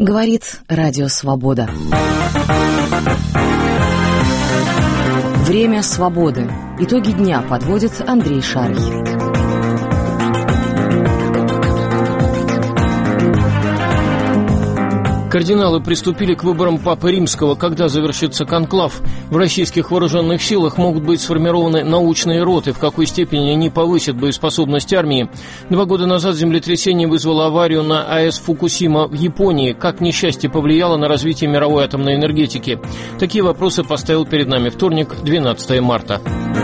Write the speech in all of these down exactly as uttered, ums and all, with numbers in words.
Говорит Радио Свобода. Время свободы. Итоги дня подводит Андрей Шарий. Кардиналы приступили к выборам Папы Римского. Когда завершится конклав? В российских вооруженных силах могут быть сформированы научные роты. В какой степени они повысят боеспособность армии? Два года назад землетрясение вызвало аварию на АЭС Фукусима в Японии. Как несчастье повлияло на развитие мировой атомной энергетики? Такие вопросы поставил перед нами вторник, двенадцатое марта.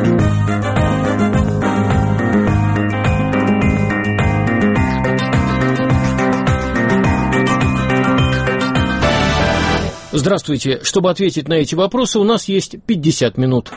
Здравствуйте. Чтобы ответить на эти вопросы, у нас есть пятьдесят минут.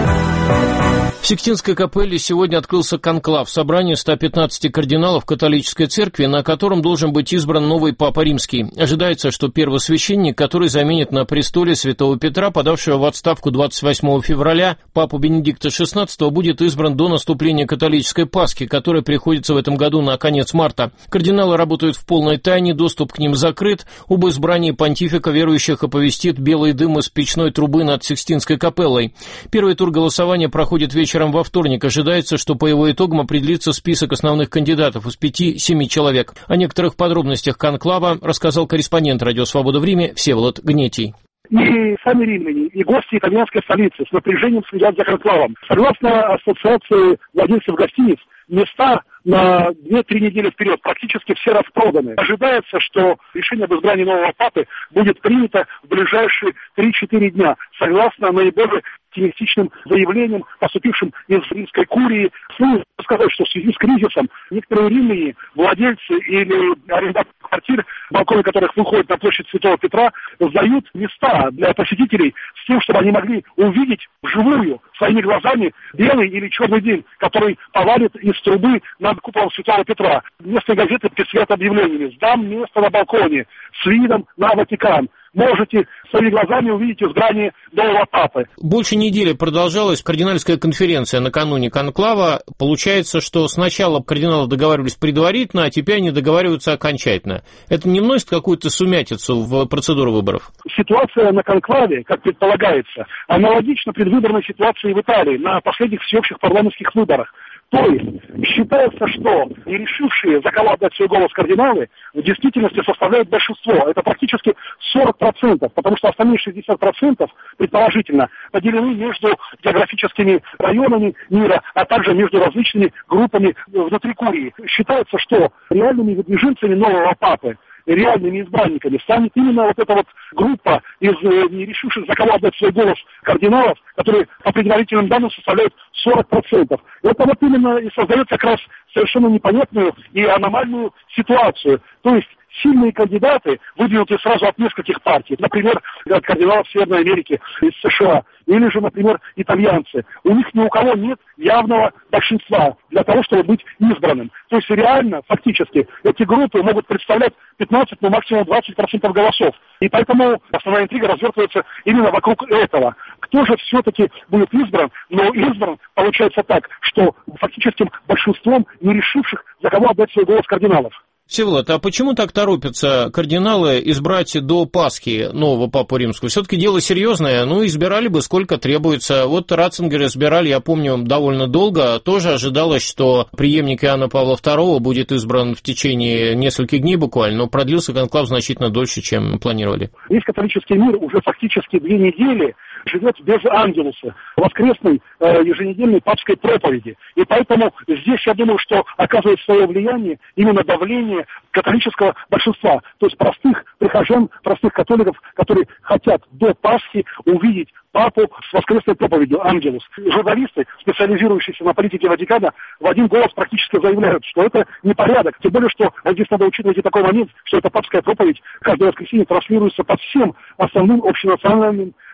В Сикстинской капелле сегодня открылся конклав, собрание ста пятнадцати кардиналов католической церкви, на котором должен быть избран новый Папа Римский. Ожидается, что первосвященник, который заменит на престоле святого Петра, подавшего в отставку двадцать восьмого февраля, Папу Бенедикта шестнадцатого, будет избран до наступления католической Пасхи, которая приходится в этом году на конец марта. Кардиналы работают в полной тайне, доступ к ним закрыт. Об избрании понтифика верующих оповестит белый дым из печной трубы над Сикстинской капеллой. Первый тур голосования проходит вечером во вторник. Ожидается, что по его итогам определится список основных кандидатов из пяти-семи человек. О некоторых подробностях конклава рассказал корреспондент «Радио Свобода» в Риме Всеволод Гнетий. И сами римляне, и гости итальянской столицы с напряжением следят за конклавом. Согласно ассоциации владельцев гостиниц, места на две-три недели вперед практически все распроданы. Ожидается, что решение об избрании нового папы будет принято в ближайшие три-четыре дня, согласно наиболее оптимистичным заявлениям, поступившим из римской курии. Следует сказать, что в связи с кризисом некоторые римляне, владельцы или арендаторы квартир, балконы которых выходят на площадь Святого Петра, сдают места для посетителей с тем, чтобы они могли увидеть вживую своими глазами белый или черный день, который повалит из трубы над куполом Святого Петра. Местные газеты пестрят объявлениями: «Сдам место на балконе с видом на Ватикан». Можете своими глазами увидеть избрание нового папы. Больше недели продолжалась кардинальская конференция накануне конклава. Получается, что сначала кардиналы договаривались предварительно, а теперь они договариваются окончательно. Это не вносит какую-то сумятицу в процедуру выборов? Ситуация на конклаве, как предполагается, аналогична предвыборной ситуации в Италии на последних всеобщих парламентских выборах. То есть считается, что не решившие за кого отдать свой голос кардиналы в действительности составляют большинство. Это практически сорок процентов, потому что остальные шестьдесят процентов, предположительно, поделены между географическими районами мира, а также между различными группами внутри курии. Считается, что реальными выдвиженцами нового папы, реальными избранниками станет именно вот эта вот группа из э, не решивших за кого отдать свой голос кардиналов, которые по предварительным данным составляют сорок процентов. Это вот именно и создает как раз совершенно непонятную и аномальную ситуацию. То есть сильные кандидаты, выдвинутые сразу от нескольких партий, например, от кардиналов Северной Америки, из США, или же, например, итальянцы, у них ни у кого нет явного большинства для того, чтобы быть избранным. То есть реально, фактически, эти группы могут представлять пятнадцать, ну максимум двадцать процентов голосов. И поэтому основная интрига развертывается именно вокруг этого. Кто же все-таки будет избран? Но избран получается так, что фактическим большинством не решивших, за кого отдать свой голос кардиналов. Всеволод, а почему так торопятся кардиналы избрать до Пасхи нового Папу Римского? Все-таки дело серьезное, ну, избирали бы сколько требуется. Вот Ратцингера избирали, я помню, довольно долго. Тоже ожидалось, что преемник Иоанна Павла второго будет избран в течение нескольких дней буквально, но продлился конклав значительно дольше, чем планировали. Весь католический мир уже фактически две недели живет без ангелуса, воскресной э, еженедельной папской проповеди. И поэтому здесь, я думаю, что оказывает свое влияние именно давление католического большинства, то есть простых прихожан, простых католиков, которые хотят до Пасхи увидеть папу с воскресной проповедью «Ангелус». Журналисты, специализирующиеся на политике Ватикана, в один голос практически заявляют, что это непорядок. Тем более, что вот здесь надо учитывать и такой момент, что эта папская проповедь каждое воскресенье транслируется по всем основным общенациональным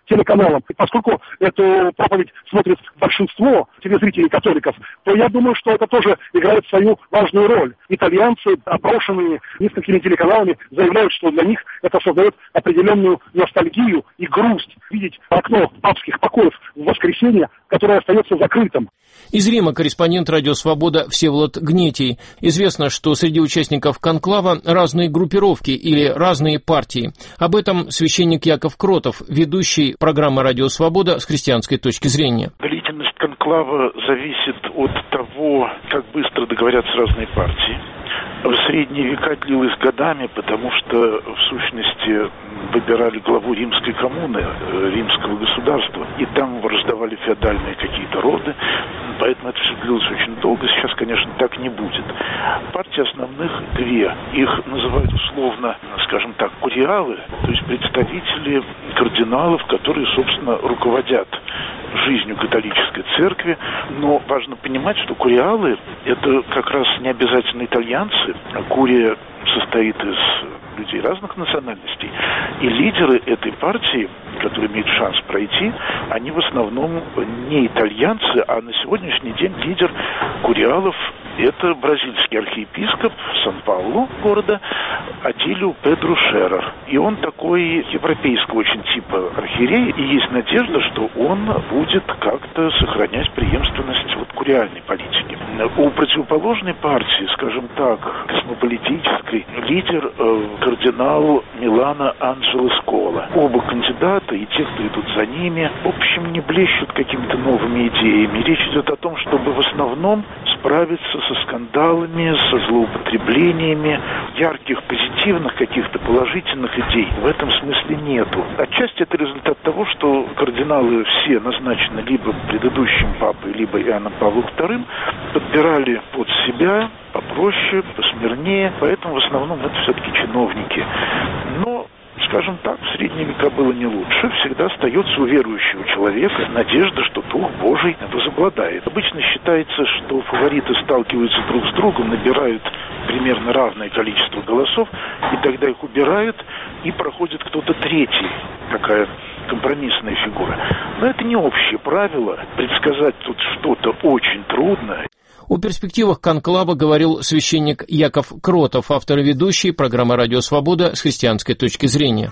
телеканалам. И поскольку эту проповедь смотрит большинство телезрителей католиков, то я думаю, что это тоже играет свою важную роль. Итальянцы, опрошенные несколькими телеканалами, заявляют, что для них это создает определенную ностальгию и грусть видеть окно папских покоев в воскресенье, которое остается закрытым. Из Рима корреспондент «Радио Свобода» Всеволод Гнетий. Известно, что среди участников конклава разные группировки или разные партии. Об этом священник Яков Кротов, ведущий программы «Радио Свобода» с христианской точки зрения. Длительность конклава зависит от того, как быстро договорятся разные партии. В средние века длилось годами, потому что, в сущности, выбирали главу римской коммуны, римского государства, и там раздавали феодальные какие-то роды, поэтому это все длилось очень долго. Сейчас, конечно, так не будет. Партии основных две. Их называют условно, скажем так, куриалы, то есть представители кардиналов, которые, собственно, руководят жизнью католической церкви. Но важно понимать, что куриалы – это как раз не обязательно итальянцы. Курия состоит из людей разных национальностей. И лидеры этой партии, которые имеют шанс пройти, они в основном не итальянцы, а на сегодняшний день лидер куриалов – это бразильский архиепископ Сан-Паулу города Атилиу Педро Шерер. И он такой европейского очень типа архиерей, и есть надежда, что он будет как-то сохранять преемственность вот куриальной политики. У противоположной партии, скажем так, космополитической, лидер э, кардинал Милано Анджело Скола. Оба кандидата и те, кто идут за ними, в общем, не блещут какими-то новыми идеями. Речь идет о том, чтобы в основном справиться со скандалами, со злоупотреблениями. Ярких, позитивных, каких-то положительных идей в этом смысле нету. Отчасти это результат того, что кардиналы все назначены либо предыдущим папой, либо Иоанном Павлом вторым, подбирали под себя попроще, посмирнее, поэтому в основном это все-таки чиновники. Но, скажем так, в средние века было не лучше. Всегда остается у верующего человека надежда, что Дух Божий возобладает. Обычно считается, что фавориты сталкиваются друг с другом, набирают примерно равное количество голосов, и тогда их убирают, и проходит кто-то третий, такая компромиссная фигура. Но это не общее правило. Предсказать тут что-то очень трудно. О перспективах конклава говорил священник Яков Кротов, автор и ведущий программы «Радио Свобода» с христианской точки зрения.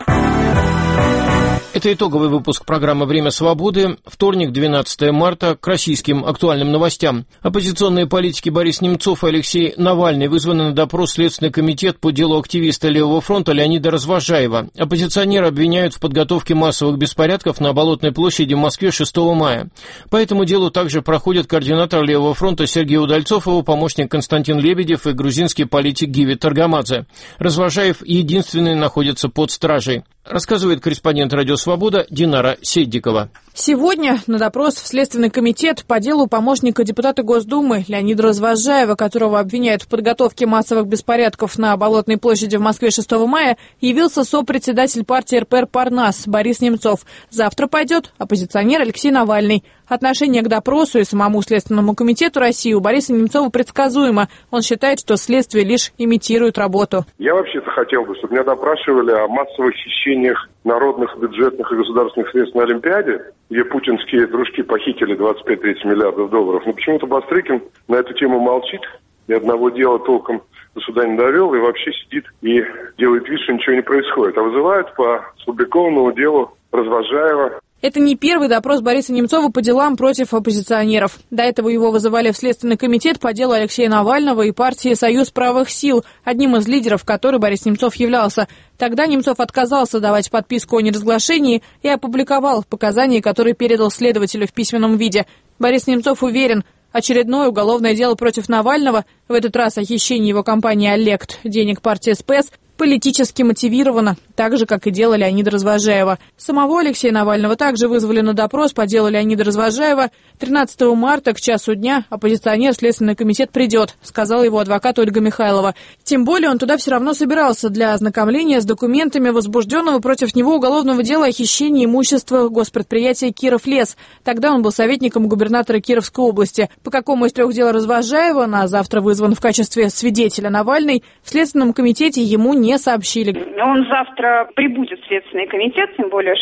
Это итоговый выпуск программы «Время свободы». Вторник, двенадцатое марта, к российским актуальным новостям. Оппозиционные политики Борис Немцов и Алексей Навальный вызваны на допрос в Следственный комитет по делу активиста Левого фронта Леонида Развозжаева. Оппозиционера обвиняют в подготовке массовых беспорядков на Болотной площади в Москве шестого мая. По этому делу также проходят координатор Левого фронта Сергей Удальцов, его помощник Константин Лебедев и грузинский политик Гиви Таргамадзе. Развозжаев единственный находится под стражей. Рассказывает корреспондент «Радио Свобода» Динара Сейдикова. Сегодня на допрос в Следственный комитет по делу помощника депутата Госдумы Леонида Развозжаева, которого обвиняют в подготовке массовых беспорядков на Болотной площади в Москве шестого мая, явился сопредседатель партии эр пэ эр «Парнас» Борис Немцов. Завтра пойдет оппозиционер Алексей Навальный. Отношение к допросу и самому Следственному комитету России у Бориса Немцова предсказуемо. Он считает, что следствие лишь имитирует работу. Я вообще-то хотел бы, чтобы меня допрашивали о массовых хищениях народных, бюджетных и государственных средств на Олимпиаде, где путинские дружки похитили двадцать пять - тридцать миллиардов долларов. Но почему-то Бастрыкин на эту тему молчит, ни одного дела толком до суда не довел и вообще сидит и делает вид, что ничего не происходит. А вызывают по сфабрикованному делу Развозжаева. Это не первый допрос Бориса Немцова по делам против оппозиционеров. До этого его вызывали в Следственный комитет по делу Алексея Навального и партии «Союз правых сил», одним из лидеров которой Борис Немцов являлся. Тогда Немцов отказался давать подписку о неразглашении и опубликовал показания, которые передал следователю в письменном виде. Борис Немцов уверен, очередное уголовное дело против Навального, в этот раз о хищении его компании «Олект» денег партии СПЭС, политически мотивировано, так же, как и дело Леонида Развозжаева. Самого Алексея Навального также вызвали на допрос по делу Леонида Развозжаева. тринадцатого марта к часу дня оппозиционер в Следственный комитет придет, сказала его адвокат Ольга Михайлова. Тем более он туда все равно собирался для ознакомления с документами возбужденного против него уголовного дела о хищении имущества госпредприятия «Кировлес». Тогда он был советником губернатора Кировской области. По какому из трех дел Развозжаева на завтра вызван в качестве свидетеля Навальный, в Следственном комитете ему не не сообщили. Он завтра прибудет в Следственный комитет, тем более,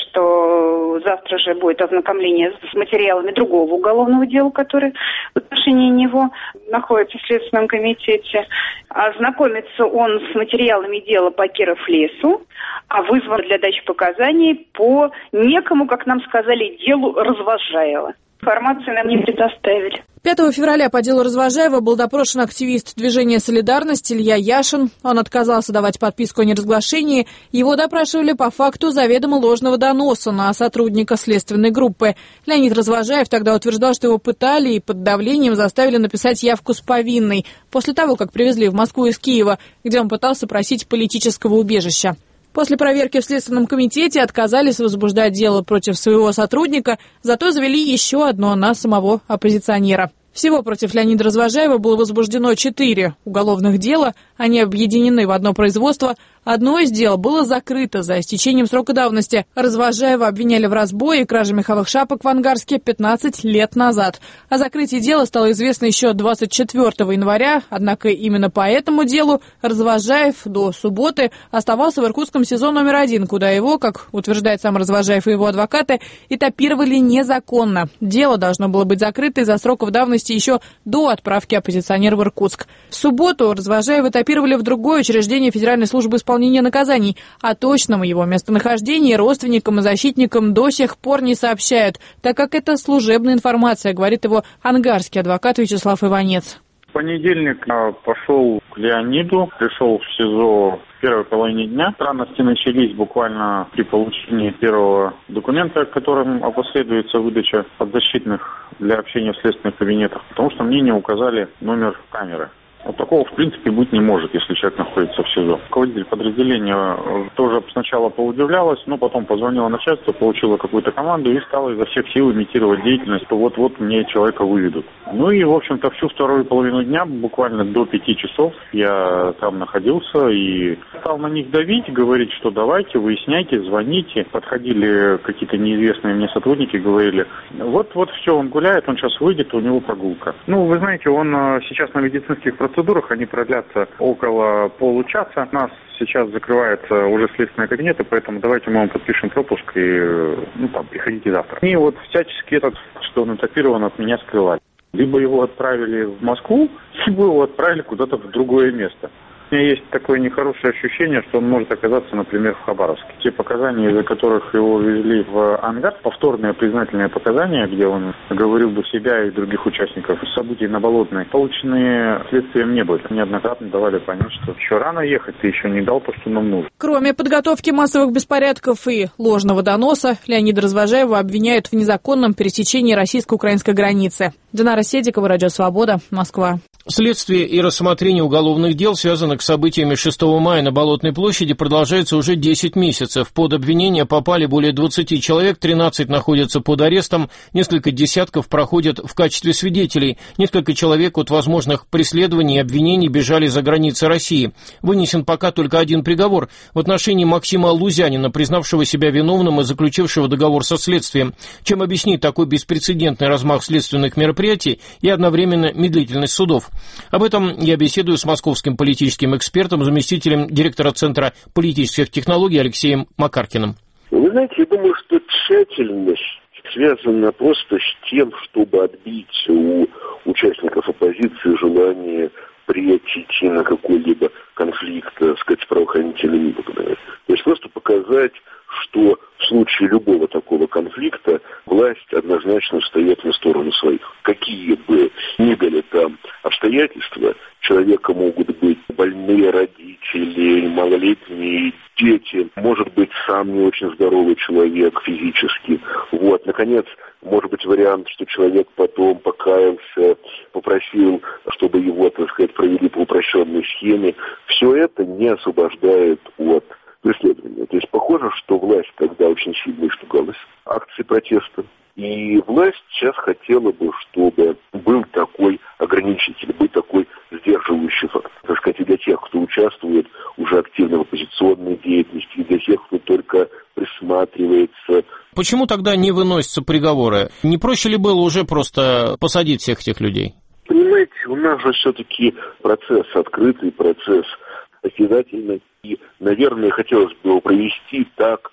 что завтра же будет ознакомление с материалами другого уголовного дела, которое в отношении него находится в Следственном комитете. Ознакомится он с материалами дела по Киров-лесу, а вызван для дачи показаний по некому, как нам сказали, делу Развозжаева. Информацию нам не предоставили. пятого февраля по делу Развозжаева был допрошен активист движения «Солидарность» Илья Яшин. Он отказался давать подписку о неразглашении. Его допрашивали по факту заведомо ложного доноса на сотрудника следственной группы. Леонид Развозжаев тогда утверждал, что его пытали и под давлением заставили написать явку с повинной после того, как привезли в Москву из Киева, где он пытался просить политического убежища. После проверки в Следственном комитете отказались возбуждать дело против своего сотрудника, зато завели еще одно на самого оппозиционера. Всего против Леонида Развозжаева было возбуждено четыре уголовных дела. Они объединены в одно производство. Одно из дел было закрыто за истечением срока давности. Развозжаева обвиняли в разбое и краже меховых шапок в Ангарске пятнадцать лет назад. О закрытии дела стало известно еще двадцать четвёртого января. Однако именно по этому делу Развозжаев до субботы оставался в иркутском СИЗО номер один, куда его, как утверждает сам Развозжаев и его адвокаты, этапировали незаконно. Дело должно было быть закрыто из-за сроков давности еще до отправки оппозиционера в Иркутск. В субботу Развозжаева этапировали в другое учреждение Федеральной службы исполнения наказаний. О точном его местонахождении родственникам и защитникам до сих пор не сообщают, так как это служебная информация, говорит его ангарский адвокат Вячеслав Иванец. В понедельник я пошел к Леониду, пришел в СИЗО в первой половине дня. Странности начались буквально при получении первого документа, которым опоследуется выдача подзащитных для общения в следственных кабинетах, потому что мне не указали номер камеры. Вот такого, в принципе, быть не может, если человек находится в СИЗО. Руководитель подразделения тоже сначала поудивлялась, но потом позвонила начальству, получила какую-то команду и стала изо всех сил имитировать деятельность, что вот-вот мне человека выведут. Ну и, в общем-то, всю вторую половину дня, буквально до пяти часов, я там находился и стал на них давить, говорить, что давайте, выясняйте, звоните. Подходили какие-то неизвестные мне сотрудники, говорили, вот-вот все, он гуляет, он сейчас выйдет, у него прогулка. Ну, вы знаете, он сейчас на медицинских процедурах, процедурах, они продлятся около получаса. У нас сейчас закрывается уже следственный кабинет, и поэтому давайте мы вам подпишем пропуск и, ну, там, приходите завтра. И вот всячески этот, что он этапирован, от меня скрывали. Либо его отправили в Москву, либо его отправили куда-то в другое место. У меня есть такое нехорошее ощущение, что он может оказаться, например, в Хабаровске. Те показания, из-за которых его везли в Ангар, повторные признательные показания, где он говорил бы себя и других участников событий на Болотной, полученные следствием не были. Неоднократно давали понять, что еще рано ехать, ты еще не дал то, что нам нужно. Кроме подготовки массовых беспорядков и ложного доноса, Леонида Развозжаева обвиняют в незаконном пересечении российско-украинской границы. Динара Седикова, Радио Свобода, Москва. Следствие и рассмотрение уголовных дел, связанных с событиями шестого мая на Болотной площади, продолжается уже десять месяцев. Под обвинение попали более двадцати человек, тринадцать находятся под арестом, несколько десятков проходят в качестве свидетелей. Несколько человек от возможных преследований и обвинений бежали за границы России. Вынесен пока только один приговор в отношении Максима Лузянина, признавшего себя виновным и заключившего договор со следствием. Чем объяснить такой беспрецедентный размах следственных мероприятий и одновременно медлительность судов? Об этом я беседую с московским политическим экспертом, заместителем директора Центра политических технологий Алексеем Макаркиным. Вы знаете, я думаю, что тщательность связана просто с тем, чтобы отбить у участников оппозиции желание прийти на какой-либо конфликт, так сказать, с правоохранительными органами. То есть просто показать, что в случае любого такого конфликта власть однозначно встает на сторону своих. Какие бы ни были там обстоятельства, человека могут быть больные родители, малолетние дети, может быть сам не очень здоровый человек физически. Вот, наконец, может быть вариант, что человек потом покаялся, попросил, чтобы его, так сказать, провели по упрощенной схеме. Все это не освобождает от преследования. То есть похоже, что власть тогда очень сильно испугалась акции протеста. И власть сейчас хотела бы, чтобы был такой ограничитель, был такой сдерживающий фактор. Так сказать, и для тех, кто участвует уже активно в оппозиционной деятельности, и для тех, кто только присматривается. Почему тогда не выносятся приговоры? Не проще ли было уже просто посадить всех этих людей? Понимаете, у нас же все-таки процесс открытый, процесс осязательный. И, наверное, хотелось бы его провести так,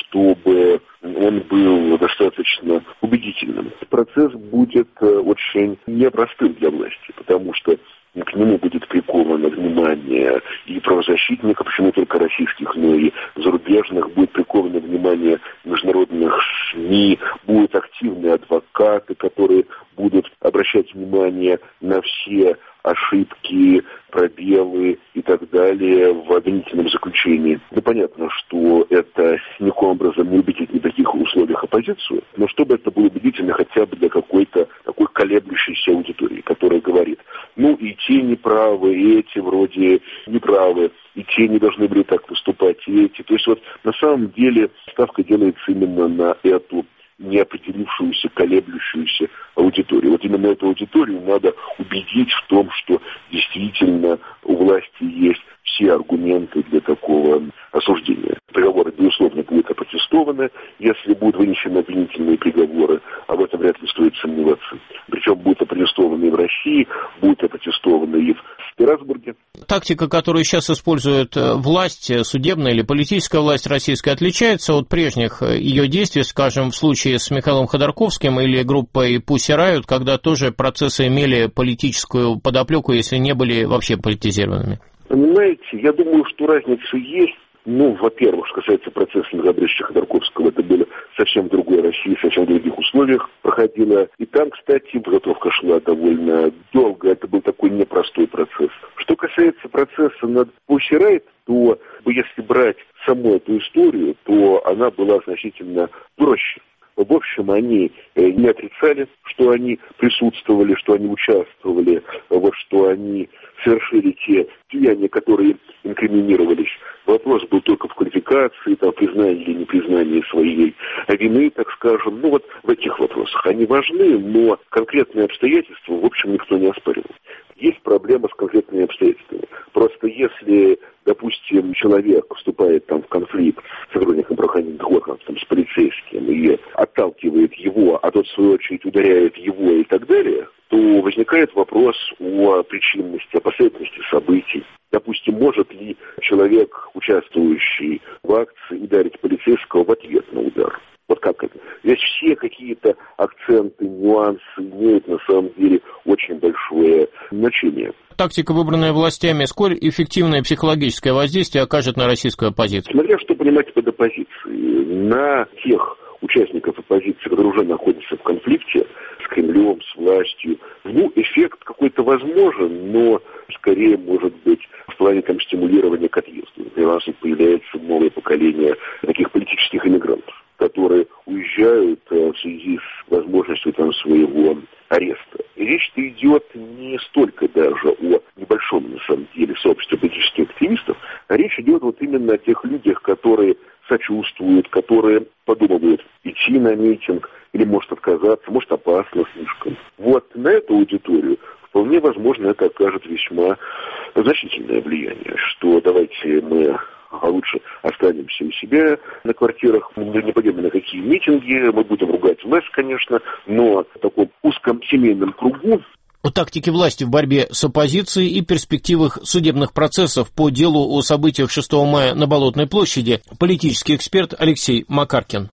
чтобы он был достаточно убедительным. Процесс будет очень непростым для власти, потому что к нему будет приковано внимание и правозащитников, почему только российских, но и зарубежных, будет приковано внимание международных СМИ, будут активные адвокаты, которые будут обращать внимание на все ошибки, пробелы и так далее в обвинительном заключении. Ну, понятно, что это никаким образом не убедит ни в каких условиях оппозицию, но чтобы это было убедительно хотя бы для какой-то такой колеблющейся аудитории, которая говорит, ну и те неправы, и эти вроде неправы, и те не должны были так поступать, и эти. То есть вот на самом деле ставка делается именно на эту неопределившуюся, колеблющуюся аудиторию. Вот именно эту аудиторию надо убедить в том, что действительно у власти есть все аргументы для такого осуждения. Приговоры, безусловно, будут опротестованы, если будут вынесены обвинительные приговоры, об этом вряд ли стоит сомневаться. Причем будут опротестованы и в России, будут опротестованы и в Страсбурге. Тактика, которую сейчас использует власть, судебная или политическая власть российская, отличается от прежних ее действий, скажем, в случае с Михаилом Ходорковским или группой Pussy Riot, когда тоже процессы имели политическую подоплеку, если не были вообще политизированными? Понимаете, я думаю, что разница есть. Ну, во-первых, что касается процесса Новобрежча Ходорковского, это было совсем в другой России, совсем в других условиях проходило. И там, кстати, подготовка шла довольно долго. Это был такой непростой процесс. Что касается процесса над Pussy Riot, то если брать саму эту историю, то она была значительно проще. В общем, они не отрицали, что они присутствовали, что они участвовали, вот, что они совершили те деяния, которые инкриминировались. Вопрос был только в квалификации, там, признании или непризнании своей вины, так скажем. Ну вот в этих вопросах они важны, но конкретные обстоятельства, в общем, никто не оспаривал. Есть проблема с конкретными обстоятельствами. Просто если, допустим, человек вступает там в конфликт с сотрудником правоохранительных органов, там, с полицейским, и отталкивает его, а тот, в свою очередь, ударяет его и так далее, то возникает вопрос о причинности, о последовательности событий. Допустим, может ли человек, участвующий в акции, ударить полицейского в ответ на удар? Вот как это? Здесь все какие-то акценты, нюансы имеют на самом деле очень большое значение. Тактика, выбранная властями, сколь эффективное психологическое воздействие окажет на российскую оппозицию? Смотря что понимать под оппозицией. На тех участников оппозиции, которые уже находятся в конфликте с Кремлем, с властью, ну, эффект какой-то возможен, но скорее может быть в плане там стимулирования к отъезду. Например, у нас появляется новое поколение таких политических иммигрантов, которые уезжают в связи с возможностью там своего ареста. И речь-то идет не столько даже о небольшом, на самом деле, сообществе политических активистов, а речь идет вот именно о тех людях, которые сочувствуют, которые подумывают идти на митинг или может отказаться, может опасно слишком. Вот на эту аудиторию вполне возможно это окажет весьма значительное влияние, что давайте мы а лучше останемся у себя на квартирах, мы не пойдем на какие митинги, мы будем ругать власть, конечно, но в таком узком семейном кругу. О тактике власти в борьбе с оппозицией и перспективах судебных процессов по делу о событиях шестого мая на Болотной площади политический эксперт Алексей Макаркин.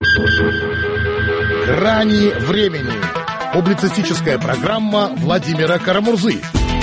Грани времени. Публицистическая программа Владимира Карамурзы.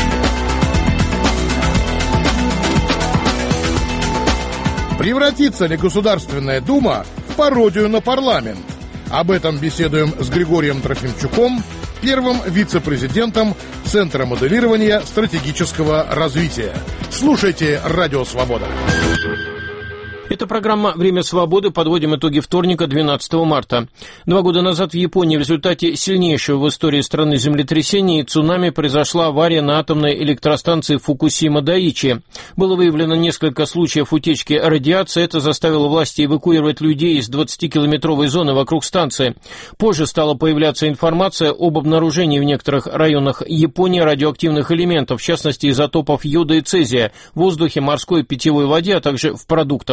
Превратится ли Государственная Дума в пародию на парламент? Об этом беседуем с Григорием Трофимчуком, первым вице-президентом Центра моделирования стратегического развития. Слушайте «Радио Свобода». Это программа «Время свободы». Подводим итоги вторника, двенадцатого марта. Два года назад в Японии в результате сильнейшего в истории страны землетрясения и цунами произошла авария на атомной электростанции Фукусима-Дайичи. Было выявлено несколько случаев утечки радиации. Это заставило власти эвакуировать людей из двадцатикилометровой зоны вокруг станции. Позже стала появляться информация об обнаружении в некоторых районах Японии радиоактивных элементов, в частности изотопов йода и цезия, в воздухе, морской и питьевой воде, а также в продуктах.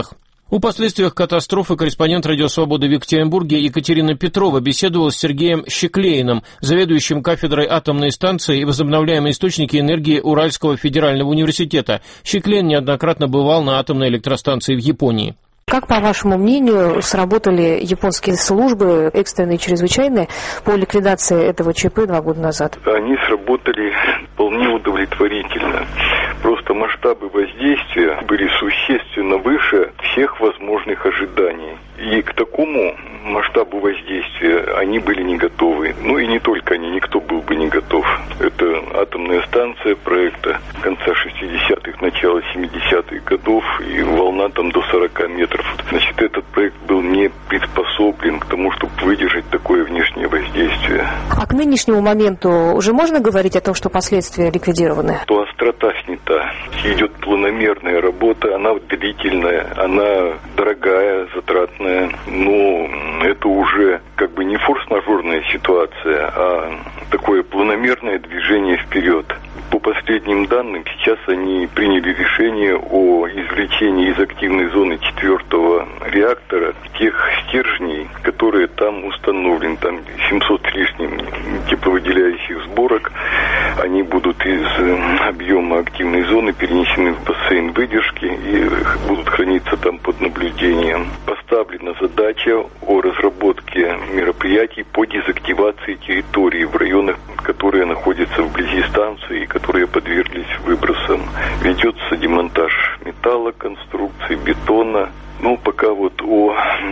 О последствиях катастрофы корреспондент «Радио Свобода» в Екатеринбурге Екатерина Петрова беседовала с Сергеем Щеклеиным, заведующим кафедрой атомной станции и возобновляемой источники энергии Уральского федерального университета. Щеклеин неоднократно бывал на атомной электростанции в Японии. Как, по вашему мнению, сработали японские службы экстренные и чрезвычайные по ликвидации этого ЧП два года назад? Они сработали вполне удовлетворительно. Просто масштабы воздействия были существенно выше всех возможных ожиданий. И к такому масштабу воздействия они были не готовы. Ну и не только они, никто был бы не готов. Это атомная станция проекта конца шестидесятых, начала семидесятых годов, и волна там до сорока метров. Значит, этот проект был не приспособлен к тому, чтобы выдержать такое внешнее воздействие. А к нынешнему моменту уже можно говорить о том, что последствия ликвидированы? То острота снята. Идет планомерная работа, она длительная, она дорогая, затратная, но это уже как бы не форс-мажорная ситуация, а такое планомерное движение вперед. По последним данным, сейчас они приняли решение о извлечении из активной зоны четвертого реактора тех стержней, которые там установлены. Там семьсот с лишним тепловыделяющих сборок. Они будут из объема активной зоны перенесены в бассейн выдержки и будут храниться там под наблюдением. Поставлена задача о разработке мероприятий по дезактивации территории в районах, которые находятся вблизи станции, которые подверглись выбросам. Ведется демонтаж металла, конструкций, бетона. Ну, пока вот о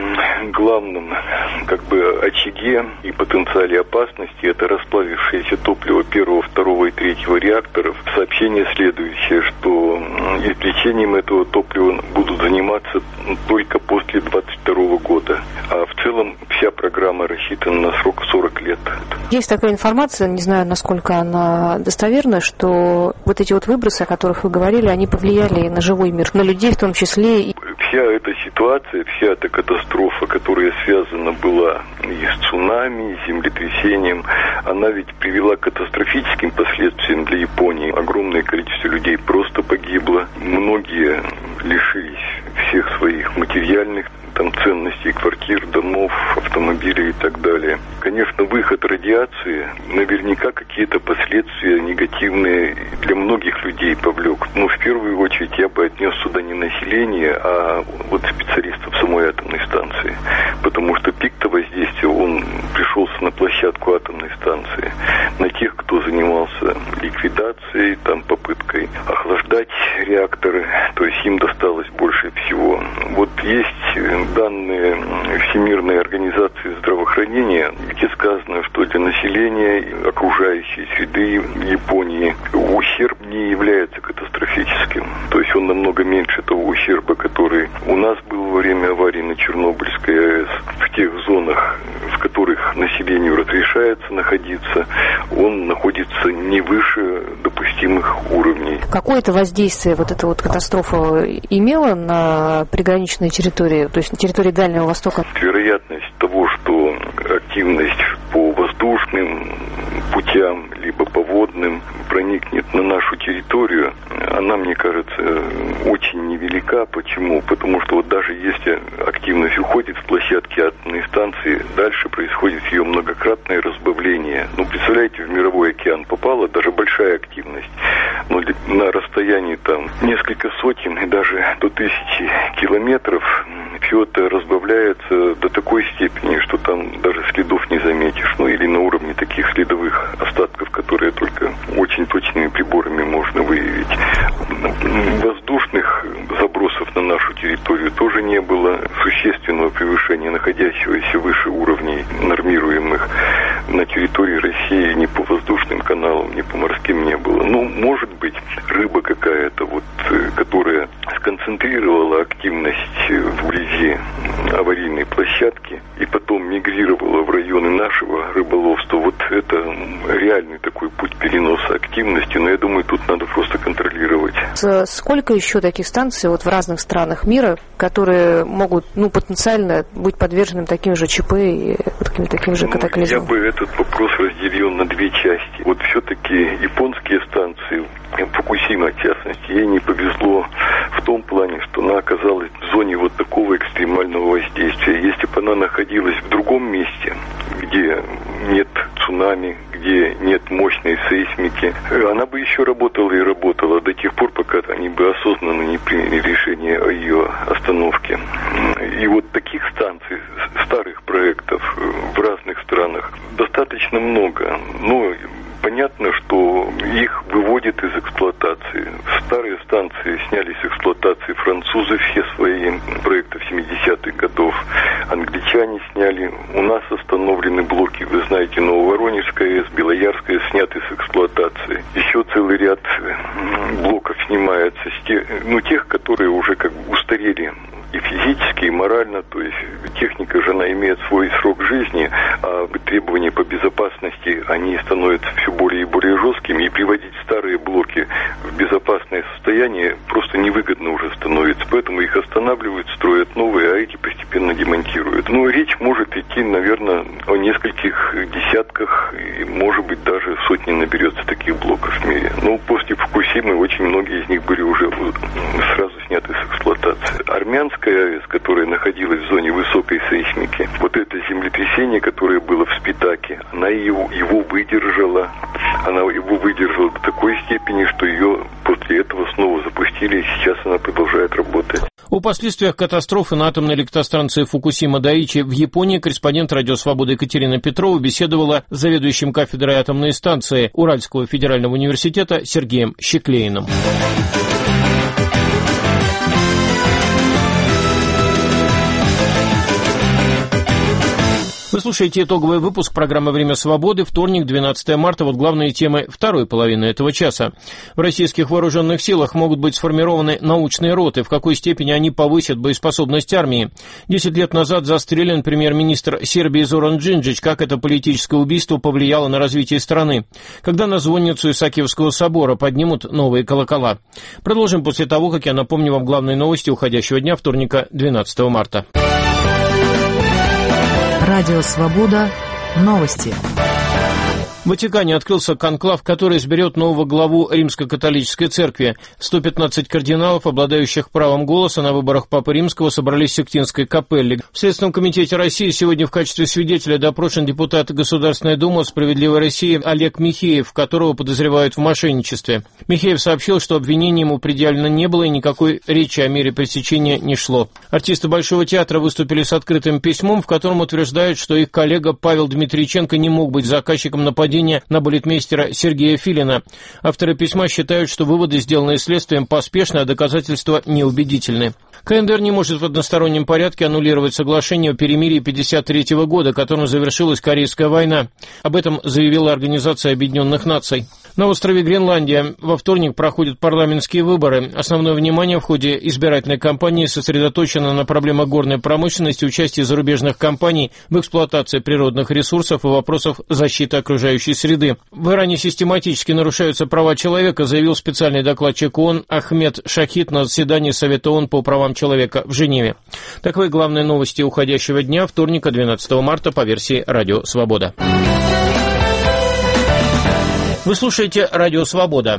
главном как бы очаге и потенциале опасности, это расплавившееся топливо первого, второго и третьего реакторов. Сообщение следующее, что извлечением этого топлива будут заниматься только после двадцать второго года. А в целом вся программа рассчитана на срок сорок лет. Есть такая информация, не знаю, насколько она достоверна, что вот эти вот выбросы, о которых вы говорили, они повлияли на живой мир, на людей в том числе. Вся эта ситуация, вся эта катастрофа, которая связана была и с цунами, и с землетрясением, она ведь привела к катастрофическим последствиям для Японии. Огромное количество людей просто погибло. Многие лишились всех своих материальных там ценностей, квартир, домов, автомобилей и так далее. Конечно, выход радиации наверняка какие-то последствия негативные для многих людей повлек. Но в первую очередь я бы отнес сюда не население, а вот специалистов самой атомной станции. Потому что пик-то воздействия, он пришелся на площадку атомной станции, на тех, кто занимался ликвидацией, там, попыткой охлаждать реакторы, то есть им досталось больше всего. Вот есть данные Всемирной организации здравоохранения, где сказано, что для населения окружающей среды Японии ущерб не является катастрофическим. То есть он намного меньше того ущерба, который у нас был во время аварии на Чернобыльской АЭС. В тех зонах, в которых населению разрешается находиться, он находится не выше допустимых уровней. Какое-то воздействие вот эта вот катастрофа имела на приграничные территории, то есть на территории Дальнего Востока? Вероятность того, что активность по воздушным путям либо по водным проникнет на нашу территорию, она, мне кажется, очень невелика. Почему? Потому что вот даже если активность уходит с площадки атомной станции, дальше происходит ее многократное разбавление. Ну, представляете, в мировой океан попала даже большая активность, но на расстоянии там несколько сотен и даже до тысячи километров все это разбавляется до такой степени, что там даже следов не заметишь. Ну, или на уровне таких следовых остатков, которые только очень точными приборами можно выявить. Воздушных забросов на нашу территорию тоже не было. Существенного превышения находящегося выше уровней нормируемых на территории России ни по воздушным каналам, ни по морским не было. Ну, может быть, рыба какая-то, вот, которая сконцентрировала активность вблизи аварийной площадки и потом мигрировала в районы нашего рыболовства. Вот это реальный такой путь переноса активности, но я думаю, тут надо просто контролировать. Сколько еще таких станций вот в разных странах мира, которые могут, ну, потенциально быть подвержены таким же ЧП и каким-то таким же катаклизмам? Я бы этот вопрос разделен на две части. Вот все-таки японские станции, Фукусима в частности, ей не повезло в том плане, что она оказалась в зоне вот такого экстремального воздействия. Если бы она находилась в другом месте, где нет цунами, где нет мощной сейсмики, она бы еще работала и работала до тех пор, пока они бы осознанно не приняли решение о ее остановке. И вот таких станций, старых проектов в разных странах достаточно много. Но понятно, что их выводят из эксплуатации. Старые станции сняли с эксплуатации французы все свои проекты в семидесятых годов. Англичане сняли. У нас остановлены блоки, вы знаете, Нововоронежская АЭС, Белоярская сняты с эксплуатации. Еще целый ряд блоков снимается, с тех, ну, тех, которые уже как бы устарели и физически, и морально, то есть техника же, она имеет свой срок жизни, а требования по безопасности, они становятся все более и более жесткими, и приводить старые блоки в безопасное состояние просто невыгодно уже становится, поэтому их останавливают, строят новые, а эти постепенно демонтируют. Но речь может идти, наверное, о нескольких десятках, и, может быть, даже сотни наберется таких блоков в мире. Но после Фукусимы очень многие из них были уже сразу сняты с эксплуатации. Армянская АЭС, которая находилась в зоне высокой сейсмики, вот это землетрясение, которое было в Спитаке, она его, его выдержала, она его выдержала до такой степени, что ее после этого снова запустили, и сейчас она продолжает работать. О последствиях катастрофы на атомной электростанции Фукусима-Дайичи в Японии корреспондент «Радио Свобода» Екатерина Петрова беседовала с заведующим кафедрой атомной станции Уральского федерального университета Сергеем Щеклеиным. Вы слушаете итоговый выпуск программы «Время свободы», вторник, двенадцатое марта. Вот главные темы второй половины этого часа. В российских вооруженных силах могут быть сформированы научные роты. В какой степени они повысят боеспособность армии? Десять лет назад застрелен премьер-министр Сербии Зоран Джинджич. Как это политическое убийство повлияло на развитие страны? Когда на звонницу Исаакиевского собора поднимут новые колокола? Продолжим после того, как я напомню вам главные новости уходящего дня, вторника, двенадцатого марта. Радио «Свобода». Новости. В Ватикане открылся конклав, который изберет нового главу Римско-католической церкви. сто пятнадцать кардиналов, обладающих правом голоса на выборах Папы Римского, собрались в Сикстинской капелле. В Следственном комитете России сегодня в качестве свидетеля допрошен депутат Государственной Думы «Справедливой России» Олег Михеев, которого подозревают в мошенничестве. Михеев сообщил, что обвинений ему предъявлено не было и никакой речи о мере пресечения не шло. Артисты Большого театра выступили с открытым письмом, в котором утверждают, что их коллега Павел Дмитриченко не мог быть заказчиком нападения на балетмейстера Сергея Филина. Авторы письма считают, что выводы, сделанные следствием, поспешны, а доказательства неубедительны. КНДР не может в одностороннем порядке аннулировать соглашение о перемирии пятьдесят третьего года, которым завершилась Корейская война. Об этом заявила Организация Объединенных Наций. На острове Гренландия во вторник проходят парламентские выборы. Основное внимание в ходе избирательной кампании сосредоточено на проблемах горной промышленности, участии зарубежных компаний в эксплуатации природных ресурсов и вопросах защиты окружающей среды. В Иране систематически нарушаются права человека, заявил специальный докладчик ООН Ахмед Шахид на заседании Совета ООН по правам человека в Женеве. Таковы главные новости уходящего дня, вторника, двенадцатого марта, по версии «Радио Свобода». Вы слушаете «Радио Свобода».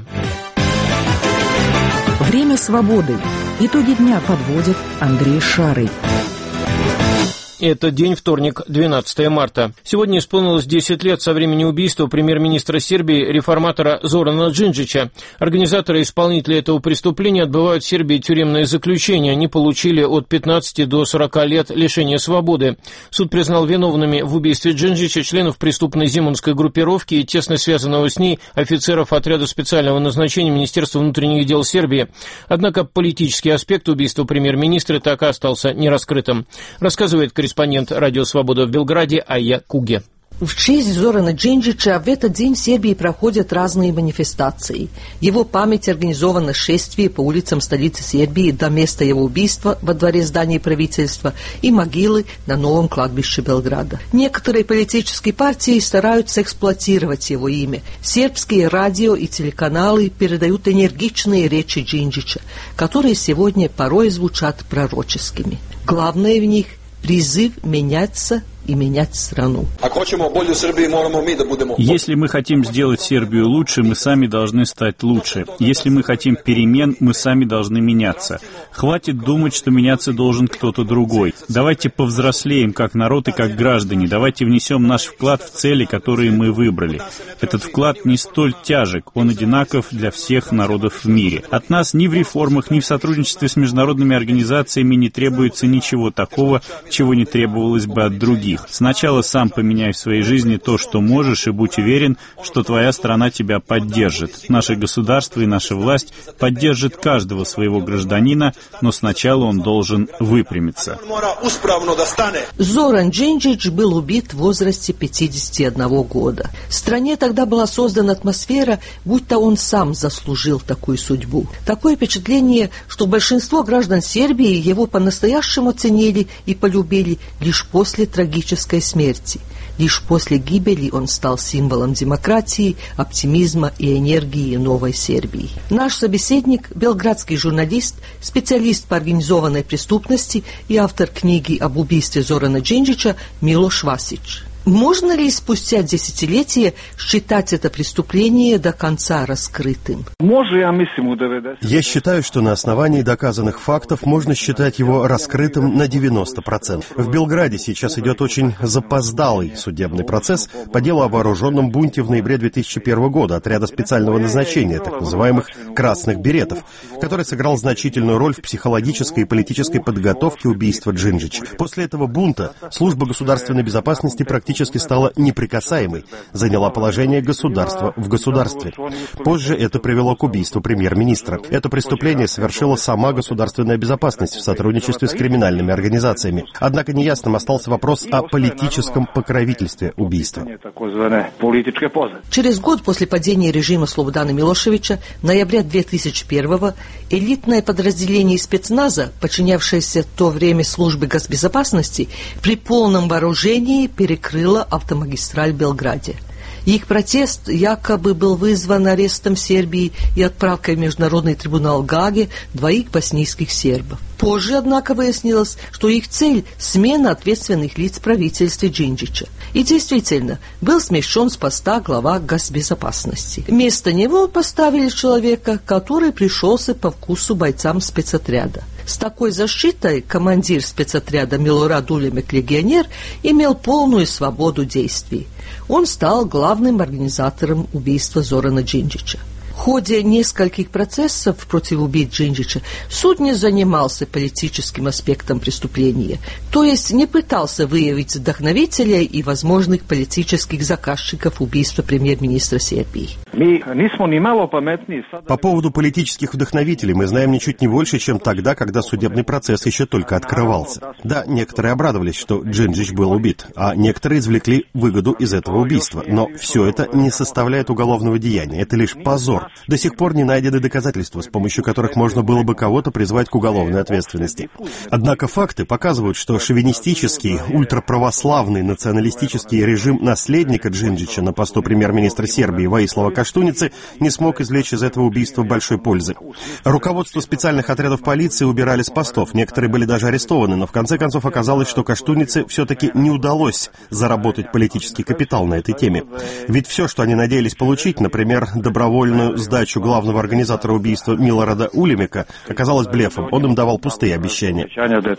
Время свободы. Итоги дня подводит Андрей Шарый. Это день вторник, двенадцатое марта. Сегодня исполнилось десять лет со времени убийства премьер-министра Сербии, реформатора Зорана Джинджича. Организаторы и исполнители этого преступления отбывают в Сербии тюремное заключение. Они получили от пятнадцати до сорока лет лишения свободы. Суд признал виновными в убийстве Джинджича членов преступной зимунской группировки и тесно связанного с ней офицеров отряда специального назначения Министерства внутренних дел Сербии. Однако политический аспект убийства премьер-министра так и остался нераскрытым. Рассказывает корреспондент «Радио Свобода» в Белграде Айя Куге. В честь Зорана Джинджича в этот день в Сербии проходят разные манифестации. Его память организовано шествие по улицам столицы Сербии до места его убийства во дворе здания правительства и могилы на новом кладбище Белграда. Некоторые политические партии стараются эксплуатировать его имя. Сербские радио и телеканалы передают энергичные речи Джинджича, которые сегодня порой звучат пророческими. Главное в них – призыв меняться и менять страну. Если мы хотим сделать Сербию лучше, мы сами должны стать лучше. Если мы хотим перемен, мы сами должны меняться. Хватит думать, что меняться должен кто-то другой. Давайте повзрослеем как народ и как граждане. Давайте внесем наш вклад в цели, которые мы выбрали. Этот вклад не столь тяжек, он одинаков для всех народов в мире. От нас ни в реформах, ни в сотрудничестве с международными организациями не требуется ничего такого, чего не требовалось бы от других. Сначала сам поменяй в своей жизни то, что можешь, и будь уверен, что твоя страна тебя поддержит. Наше государство и наша власть поддержат каждого своего гражданина, но сначала он должен выпрямиться. Зоран Джинджич был убит в возрасте пятидесяти одного года. В стране тогда была создана атмосфера, будто он сам заслужил такую судьбу. Такое впечатление, что большинство граждан Сербии его по-настоящему ценили и полюбили лишь после трагической смерти. Лишь после гибели он стал символом демократии, оптимизма и энергии новой Сербии. Наш собеседник – белградский журналист, специалист по организованной преступности и автор книги об убийстве Зорана Джинджича Милош Васич. Можно ли спустя десятилетия считать это преступление до конца раскрытым? Я считаю, что на основании доказанных фактов можно считать его раскрытым на девяносто процентов. В Белграде сейчас идет очень запоздалый судебный процесс по делу о вооруженном бунте в ноябре две тысячи первого года отряда специального назначения, так называемых «красных беретов», который сыграл значительную роль в психологической и политической подготовке убийства Джинджича. После этого бунта служба государственной безопасности практически стала неприкасаемой, заняла положение государства в государстве. Позже это привело к убийству премьер-министра. Это преступление совершила сама государственная безопасность в сотрудничестве с криминальными организациями. Однако неясным остался вопрос о политическом покровительстве убийства. Через год после падения режима Слободана Милошевича, ноября две тысячи первого, элитное подразделение спецназа, подчинявшееся в то время службе госбезопасности, при полном вооружении перекрыло автомагистраль в Белграде. Их протест якобы был вызван арестом Сербии и отправкой в Международный трибунал в Гааге двоих боснийских сербов. Позже, однако, выяснилось, что их цель – смена ответственных лиц в правительстве Джинджича. И действительно, был смещен с поста глава госбезопасности. Вместо него поставили человека, который пришелся по вкусу бойцам спецотряда. С такой защитой командир спецотряда Милорад Улемек легионер имел полную свободу действий. Он стал главным организатором убийства Зорана Джинджича. В ходе нескольких процессов против убийц Джинджича суд не занимался политическим аспектом преступления, то есть не пытался выявить вдохновителя и возможных политических заказчиков убийства премьер-министра Сербии. По поводу политических вдохновителей мы знаем ничуть не больше, чем тогда, когда судебный процесс еще только открывался. Да, некоторые обрадовались, что Джинджич был убит, а некоторые извлекли выгоду из этого убийства. Но все это не составляет уголовного деяния, это лишь позор. До сих пор не найдены доказательства, с помощью которых можно было бы кого-то призвать к уголовной ответственности. Однако факты показывают, что шовинистический, ультраправославный, националистический режим наследника Джинджича на посту премьер-министра Сербии Воислава Каштуницы не смог извлечь из этого убийства большой пользы. Руководство специальных отрядов полиции убирали с постов, некоторые были даже арестованы, но в конце концов оказалось, что Каштунице все-таки не удалось заработать политический капитал на этой теме. Ведь все, что они надеялись получить, например, добровольную сдачу главного организатора убийства Милорада Улемека, оказалось блефом. Он им давал пустые обещания.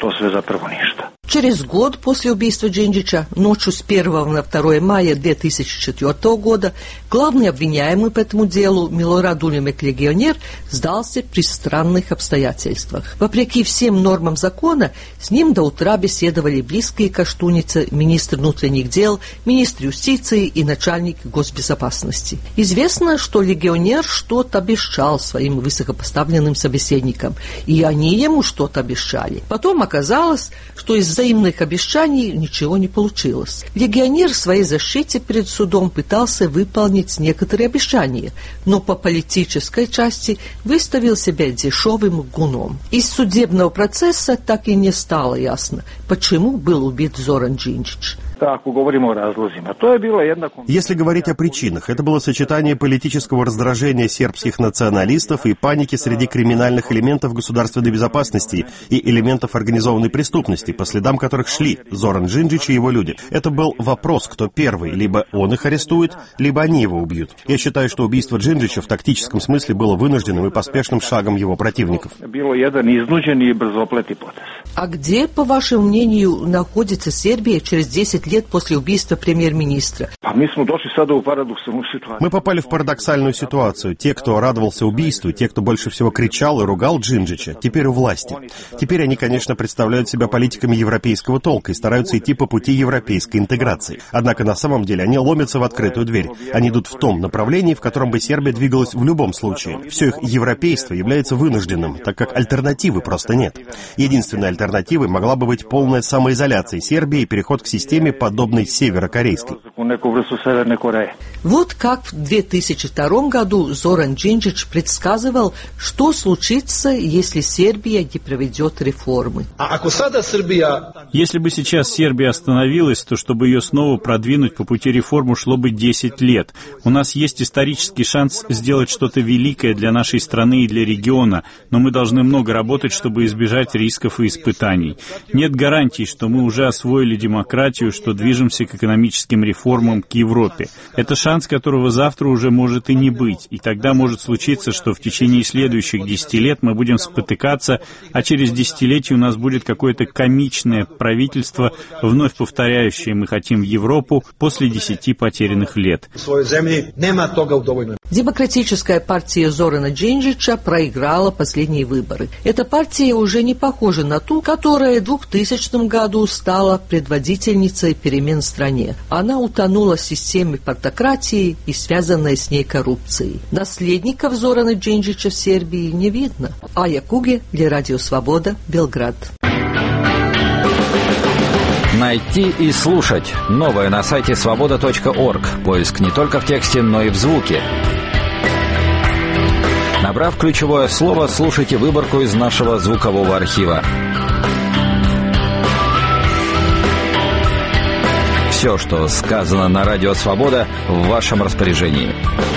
Через год после убийства Джинджича, ночью с первого на второе мая две тысячи четвёртого года, главный обвиняемый по этому делу Милорад Улемек легионер сдался при странных обстоятельствах. Вопреки всем нормам закона, с ним до утра беседовали близкие Каштунице, министр внутренних дел, министр юстиции и начальник госбезопасности. Известно, что легионер что-то обещал своим высокопоставленным собеседникам, и они ему что-то обещали. Потом оказалось, что из взаимных обещаний ничего не получилось. Легионер в своей защите перед судом пытался выполнить некоторые обещания, но по политической части выставил себя дешевым лгуном. Из судебного процесса так и не стало ясно, почему был убит Зоран Джинджич. Если говорить о причинах, это было сочетание политического раздражения сербских националистов и паники среди криминальных элементов государственной безопасности и элементов организованной преступности, по следам которых шли Зоран Джинджич и его люди. Это был вопрос, кто первый. Либо он их арестует, либо они его убьют. Я считаю, что убийство Джинджича в тактическом смысле было вынужденным и поспешным шагом его противников. А где, по вашему мнению, находится Сербия через десять лет после убийства премьер-министра? Мы попали в парадоксальную ситуацию. Те, кто радовался убийству, те, кто больше всего кричал и ругал Джинджича, теперь у власти. Теперь они, конечно, представляют себя политиками европейского толка и стараются идти по пути европейской интеграции. Однако на самом деле они ломятся в открытую дверь. Они идут в том направлении, в котором бы Сербия двигалась в любом случае. Все их европейство является вынужденным, так как альтернативы просто нет. Единственной альтернативой могла бы быть полная самоизоляция Сербии и переход к системе, подобной северокорейской. Вот как в две тысячи втором году Зоран Джинджич предсказывал, что случится, если Сербия не проведет реформы. Если бы сейчас Сербия остановилась, то чтобы ее снова продвинуть по пути реформ ушло бы десять лет. У нас есть исторический шанс сделать что-то великое для нашей страны и для региона, но мы должны много работать, чтобы избежать рисков и испытаний. Нет гарантий, что мы уже освоили демократию, что движемся к экономическим реформам, к Европе. Это шанс, которого завтра уже может и не быть, и тогда может случиться, что в течение следующих десяти лет мы будем спотыкаться, а через десятилетие у нас будет какое-то комичное правительство, вновь повторяющее «мы хотим в Европу» после десяти потерянных лет. Демократическая партия Зорана Джинджича проиграла последние выборы. Эта партия уже не похожа на ту, которая в двухтысячном году стала предводительницей перемен в стране. Она утонула в системе партократии и связанной с ней коррупцией. Наследников Зорана Джинджича в Сербии не видно. Ая Куге для Радио Свобода, Белград. Найти и слушать. Новое на сайте свобода точка орг. Поиск не только в тексте, но и в звуке. Набрав ключевое слово, слушайте выборку из нашего звукового архива. Все, что сказано на Радио Свобода, в вашем распоряжении.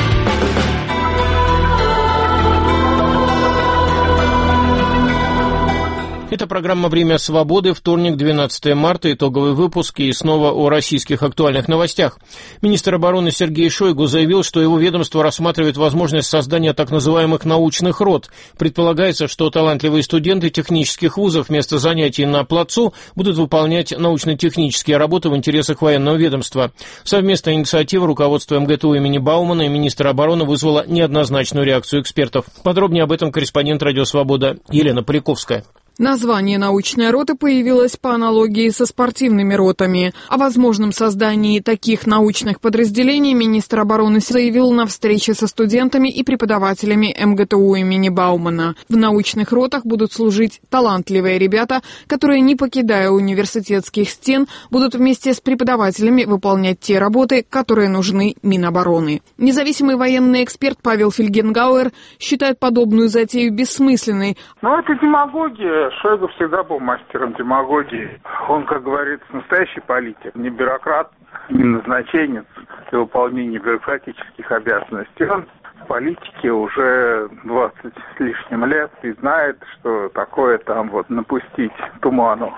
Это программа «Время свободы», вторник, двенадцатое марта, итоговый выпуск и снова о российских актуальных новостях. Министр обороны Сергей Шойгу заявил, что его ведомство рассматривает возможность создания так называемых научных рот. Предполагается, что талантливые студенты технических вузов вместо занятий на плацу будут выполнять научно-технические работы в интересах военного ведомства. Совместная инициатива руководства эм гэ тэ у имени Баумана и министра обороны вызвала неоднозначную реакцию экспертов. Подробнее об этом корреспондент «Радио Свобода» Елена Поляковская. Название «научная рота» появилось по аналогии со спортивными ротами. О возможном создании таких научных подразделений министр обороны заявил на встрече со студентами и преподавателями эм гэ тэ у имени Баумана. В научных ротах будут служить талантливые ребята, которые, не покидая университетских стен, будут вместе с преподавателями выполнять те работы, которые нужны Минобороны. Независимый военный эксперт Павел Фельгенгауэр считает подобную затею бессмысленной. Ну, это демагогия. Шойгу всегда был мастером демагогии. Он, как говорится, настоящий политик, не бюрократ, не назначенец для выполнения бюрократических обязанностей. Он в политике уже двадцать с лишним лет и знает, что такое там вот напустить туману.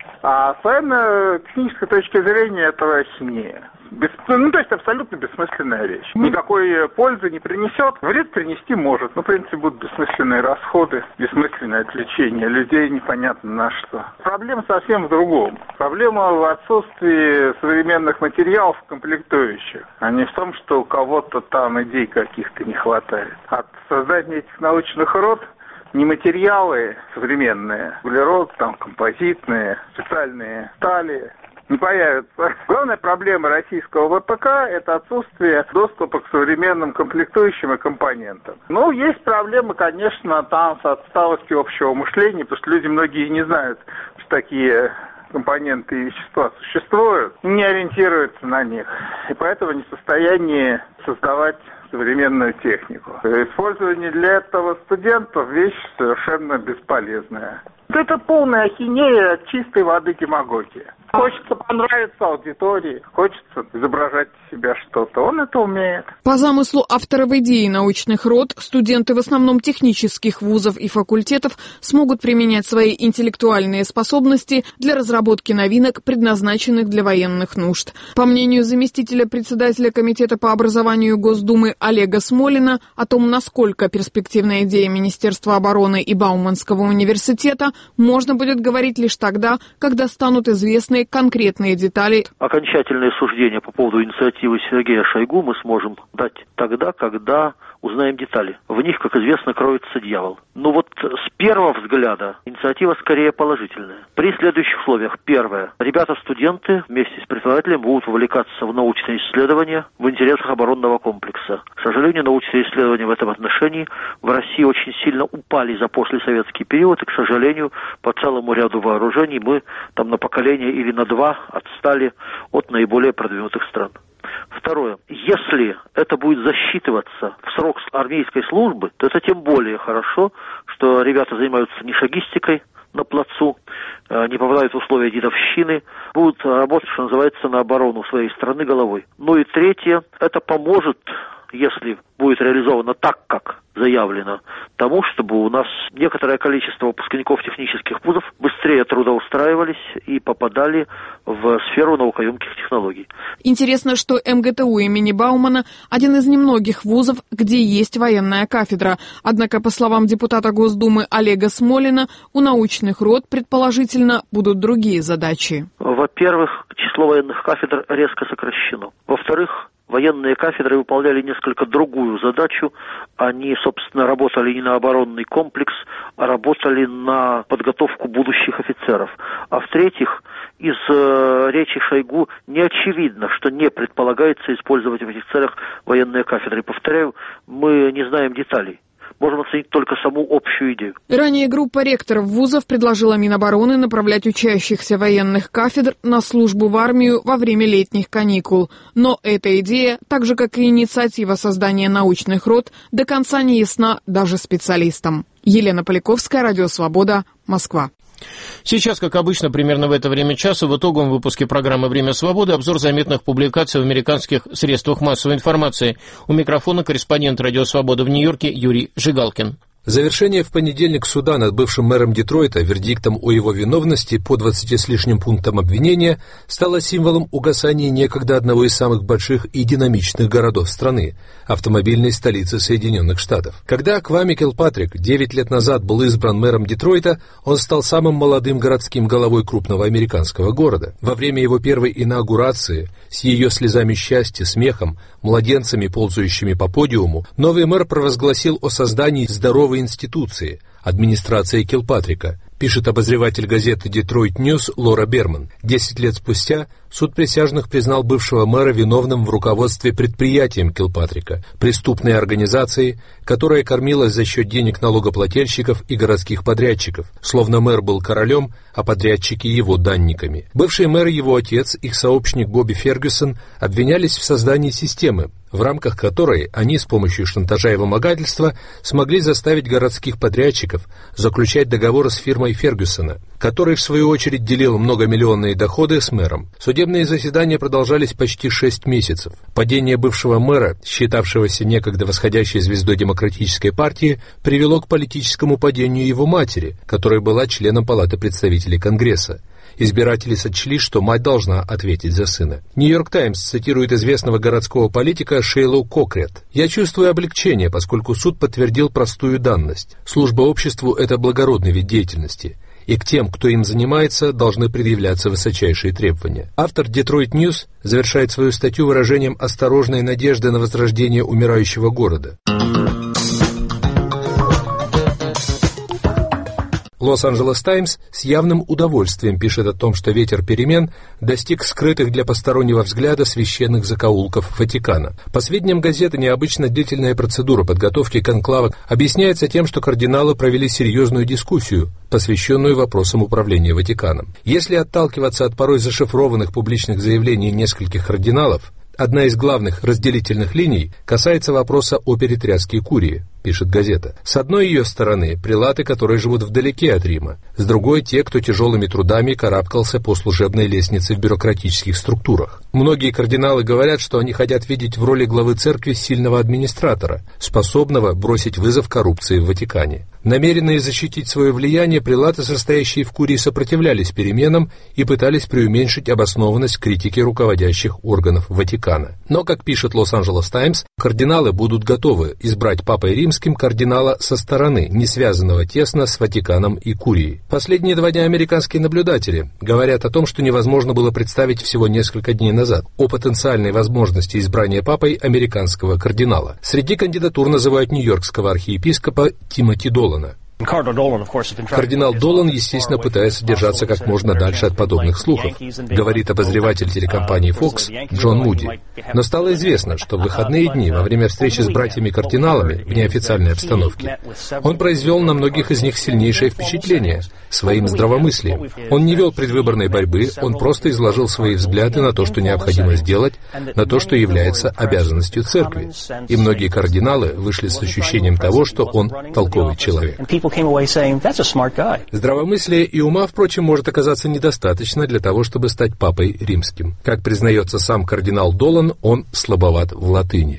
А с военно-технической точки зрения этого ахинея. Бес... Ну, то есть абсолютно бессмысленная вещь. Никакой пользы не принесет, вред принести может. Но, в принципе, будут бессмысленные расходы, бессмысленное отвлечение людей непонятно на что. Проблема совсем в другом. Проблема в отсутствии современных материалов комплектующих, а не в том, что у кого-то там идей каких-то не хватает. От создания этих научных рот не материалы современные, углерод, там, композитные, специальные стали не появятся. Главная проблема российского вэ пэ ка – это отсутствие доступа к современным комплектующим и компонентам. Ну, есть проблемы, конечно, там с отсталостью общего мышления, потому что люди многие не знают, что такие компоненты и вещества существуют, не ориентируются на них, и поэтому не в состоянии создавать современную технику. Использование для этого студентов – вещь совершенно бесполезная. Это полная ахинея чистой воды демагогия. Хочется понравиться аудитории, хочется изображать себя что-то. Он это умеет. По замыслу авторов идеи научных род, студенты в основном технических вузов и факультетов смогут применять свои интеллектуальные способности для разработки новинок, предназначенных для военных нужд. По мнению заместителя председателя Комитета по образованию Госдумы Олега Смолина, о том, насколько перспективная идея Министерства обороны и Бауманского университета, можно будет говорить лишь тогда, когда станут известны конкретные детали. Окончательное суждение по поводу инициативы Сергея Шойгу мы сможем дать тогда, когда узнаем детали. В них, как известно, кроется дьявол. Но вот с первого взгляда инициатива скорее положительная. При следующих условиях. Первое. Ребята-студенты вместе с преподавателем будут вовлекаться в научные исследования в интересах оборонного комплекса. К сожалению, научные исследования в этом отношении в России очень сильно упали за послесоветский период, и, к сожалению, по целому ряду вооружений мы там на поколение или на два отстали от наиболее продвинутых стран. Второе. Если это будет засчитываться в срок армейской службы, то это тем более хорошо, что ребята занимаются не шагистикой на плацу, не попадают в условия дедовщины, будут работать, что называется, на оборону своей страны головой. Ну и третье. Это поможет, если будет реализовано так, как заявлено, тому, чтобы у нас некоторое количество выпускников технических вузов быстрее трудоустраивались и попадали в сферу наукоемких технологий. Интересно, что эм гэ тэ у имени Баумана – один из немногих вузов, где есть военная кафедра. Однако, по словам депутата Госдумы Олега Смолина, у научных род, предположительно, будут другие задачи. Во-первых, число военных кафедр резко сокращено. Во-вторых, военные кафедры выполняли несколько другую задачу. Они, собственно, работали не на оборонный комплекс, а работали на подготовку будущих офицеров. А в-третьих, из э, речи Шойгу не очевидно, что не предполагается использовать в этих целях военные кафедры. Повторяю, мы не знаем деталей. Можем оценить только саму общую идею. Ранее группа ректоров вузов предложила Минобороны направлять учащихся военных кафедр на службу в армию во время летних каникул. Но эта идея, так же как и инициатива создания научных род, до конца не ясна даже специалистам. Елена Поляковская, Радио Свобода, Москва. Сейчас, как обычно, примерно в это время часа, в итоговом выпуске программы «Время свободы» обзор заметных публикаций в американских средствах массовой информации. У микрофона корреспондент «Радио Свобода» в Нью-Йорке Юрий Жигалкин. Завершение в понедельник суда над бывшим мэром Детройта вердиктом о его виновности по двадцати с лишним пунктам обвинения стало символом угасания некогда одного из самых больших и динамичных городов страны – автомобильной столицы Соединенных Штатов. Когда Кваме Килпатрик девять лет назад был избран мэром Детройта, он стал самым молодым городским головой крупного американского города. Во время его первой инаугурации, с ее слезами счастья, смехом, младенцами, ползающими по подиуму, новый мэр провозгласил о создании здоровой институции – администрации Килпатрика, пишет обозреватель газеты «Детройт Ньюс» Лора Берман. Десять лет спустя суд присяжных признал бывшего мэра виновным в руководстве предприятием Килпатрика, преступной организацией, которая кормилась за счет денег налогоплательщиков и городских подрядчиков, словно мэр был королем, а подрядчики его данниками. Бывший мэр и его отец, их сообщник Бобби Фергюсон, обвинялись в создании системы, в рамках которой они с помощью шантажа и вымогательства смогли заставить городских подрядчиков заключать договоры с фирмой Фергюсона, который в свою очередь делил многомиллионные доходы с мэром. Судебные заседания продолжались почти шесть месяцев. Падение бывшего мэра, считавшегося некогда восходящей звездой демократической партии, привело к политическому падению его матери, которая была членом Палаты представителей Конгресса. Избиратели сочли, что мать должна ответить за сына. «Нью-Йорк Таймс» цитирует известного городского политика Шейлу Кокрет. «Я чувствую облегчение, поскольку суд подтвердил простую данность. Служба обществу – это благородный вид деятельности, и к тем, кто им занимается, должны предъявляться высочайшие требования». Автор «Детройт Ньюс» завершает свою статью выражением осторожной надежды на возрождение умирающего города. «Лос-Анджелес Таймс» с явным удовольствием пишет о том, что ветер перемен достиг скрытых для постороннего взгляда священных закоулков Ватикана. По сведениям газеты, необычно длительная процедура подготовки конклава объясняется тем, что кардиналы провели серьезную дискуссию, посвященную вопросам управления Ватиканом. Если отталкиваться от порой зашифрованных публичных заявлений нескольких кардиналов, одна из главных разделительных линий касается вопроса о перетряске Курии. пишет газета. С одной ее стороны, прелаты, которые живут вдалеке от Рима. С другой, те, кто тяжелыми трудами карабкался по служебной лестнице в бюрократических структурах. Многие кардиналы говорят, что они хотят видеть в роли главы церкви сильного администратора, способного бросить вызов коррупции в Ватикане. Намеренные защитить свое влияние, прелаты, состоящие в курии, сопротивлялись переменам и пытались преуменьшить обоснованность критики руководящих органов Ватикана. Но, как пишет Лос-Анджелес Таймс, кардиналы будут готовы избрать папой римским кардинала со стороны, не связанного тесно с Ватиканом и курией. Последние два дня американские наблюдатели говорят о том, что невозможно было представить всего несколько дней назад, о потенциальной возможности избрания папой американского кардинала. Среди кандидатур называют нью-йоркского архиепископа Тимоти Долана. Кардинал Долан, естественно, пытается держаться как можно дальше от подобных слухов, говорит обозреватель телекомпании Fox Джон Муди. Но стало известно, что в выходные дни, во время встречи с братьями-кардиналами в неофициальной обстановке, он произвел на многих из них сильнейшее впечатление своим здравомыслием. Он не вел предвыборной борьбы, он просто изложил свои взгляды на то, что необходимо сделать, на то, что является обязанностью церкви. И многие кардиналы вышли с ощущением того, что он толковый человек. Здравомыслия и ума, впрочем, может оказаться недостаточно для того, чтобы стать папой римским. Как признается сам кардинал Долан, он слабоват в латыни.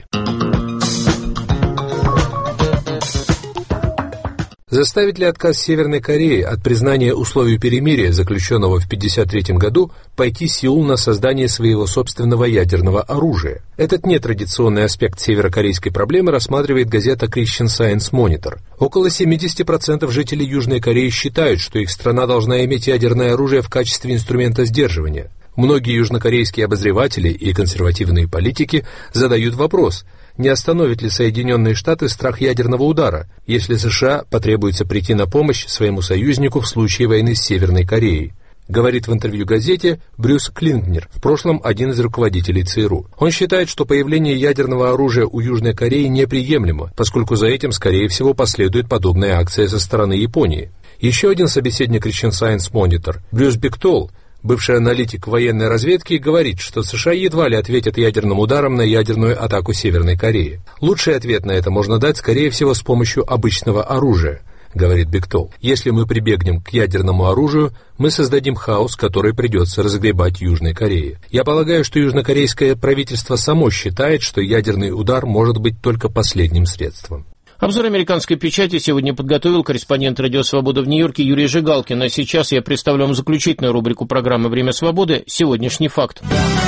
Заставит ли отказ Северной Кореи от признания условий перемирия, заключенного в тысяча девятьсот пятьдесят третьем году, пойти Сеул на создание своего собственного ядерного оружия? Этот нетрадиционный аспект северокорейской проблемы рассматривает газета Christian Science Monitor. Около семьдесят процентов жителей Южной Кореи считают, что их страна должна иметь ядерное оружие в качестве инструмента сдерживания. Многие южнокорейские обозреватели и консервативные политики задают вопрос, не остановит ли Соединенные Штаты страх ядерного удара, если США потребуется прийти на помощь своему союзнику в случае войны с Северной Кореей, говорит в интервью газете Брюс Клинкнер, в прошлом один из руководителей ЦРУ. Он считает, что появление ядерного оружия у Южной Кореи неприемлемо, поскольку за этим, скорее всего, последует подобная акция со стороны Японии. Еще один собеседник Christian Science Monitor, Брюс Биктол, бывший аналитик военной разведки, говорит, что США едва ли ответят ядерным ударом на ядерную атаку Северной Кореи. Лучший ответ на это можно дать, скорее всего, с помощью обычного оружия, говорит Биктол. Если мы прибегнем к ядерному оружию, мы создадим хаос, который придется разгребать Южной Корее. Я полагаю, что южнокорейское правительство само считает, что ядерный удар может быть только последним средством. Обзор американской печати сегодня подготовил корреспондент «Радио Свобода» в Нью-Йорке Юрий Жигалкин. А сейчас я представлю вам заключительную рубрику программы «Время свободы» «Сегодняшний факт».